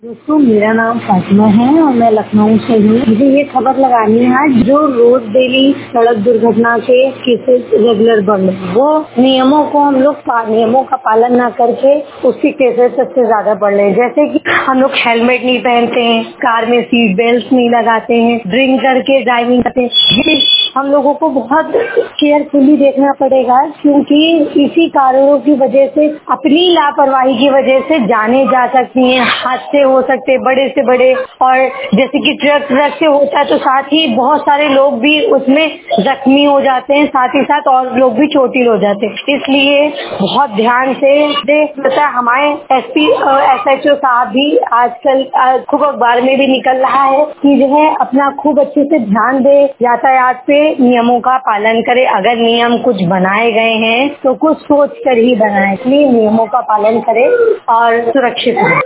दोस्तों, मेरा नाम फातिमा है और मैं लखनऊ से हूँ। मुझे ये खबर लगानी है, जो रोज डेली सड़क दुर्घटना के केसेस रेगुलर बढ़ रहे हैं, वो नियमों को हम लोग नियमों का पालन न करके उसकी केसेस सबसे ज्यादा बढ़ रहे हैं। जैसे कि हम लोग हेलमेट नहीं पहनते हैं, कार में सीट बेल्ट नहीं लगाते हैं, ड्रिंक करके ड्राइविंग करते हैं। ये हम लोगों को बहुत केयरफुली देखना पड़ेगा, क्योंकि इसी कारणों की वजह से, अपनी लापरवाही की वजह से जाने जा सकती हैं, हादसे हो सकते हैं बड़े से बड़े। और जैसे कि ट्रक से होता है तो साथ ही बहुत सारे लोग भी उसमें जख्मी हो जाते हैं, साथ ही साथ और लोग भी चोटिल हो जाते हैं। इसलिए बहुत ध्यान से पता, हमारे एसपी SHO साहब भी आजकल खूब अखबार में भी निकल रहा है कि जो है अपना खूब अच्छे से ध्यान दे, यातायात पे नियमों का पालन करे। अगर नियम कुछ बनाए गए हैं तो कुछ सोच कर ही बनाए, इसलिए नियमों का पालन करे और सुरक्षित रहे।